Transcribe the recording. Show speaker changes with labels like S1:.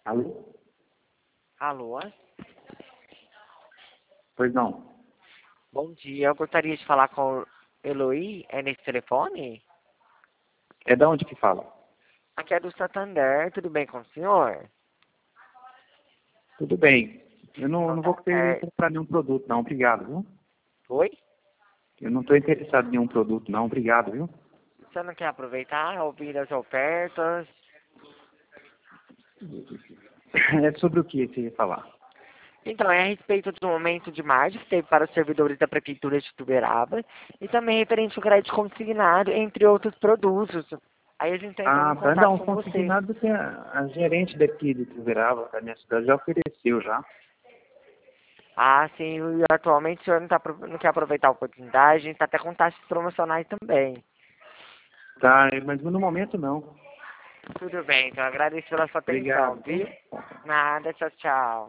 S1: Alô?
S2: Alô?
S1: Pois não.
S2: Bom dia, eu gostaria de falar com o Eloy, é nesse telefone?
S1: É da onde que fala?
S2: Aqui é do Santander, tudo bem com o senhor?
S1: Tudo bem. Eu não,
S2: Então
S1: não
S2: tá
S1: vou querer
S2: certo.
S1: comprar nenhum produto, não. Obrigado, viu?
S2: Oi?
S1: Eu não estou interessado em nenhum produto, não. Obrigado, viu?
S2: Você não quer aproveitar, ouvir as ofertas?
S1: É sobre o que você ia falar?
S2: Então, é a respeito do aumento de margem que teve para os servidores da Prefeitura de Tuberaba e também referente ao crédito consignado, entre outros produtos. Aí a gente está entrando
S1: Ah,
S2: em
S1: tá.
S2: contato
S1: Não,
S2: com você.
S1: consignado que a gerente daqui de Tuverava, da minha cidade, já ofereceu já.
S2: Ah, sim, e atualmente o senhor não quer aproveitar a oportunidade, a gente está até com taxas promocionais também.
S1: Tá, mas no momento não.
S2: Tudo bem, então agradeço pela sua atenção,
S1: Obrigado, viu?
S2: viu? Nada, tchau, tchau.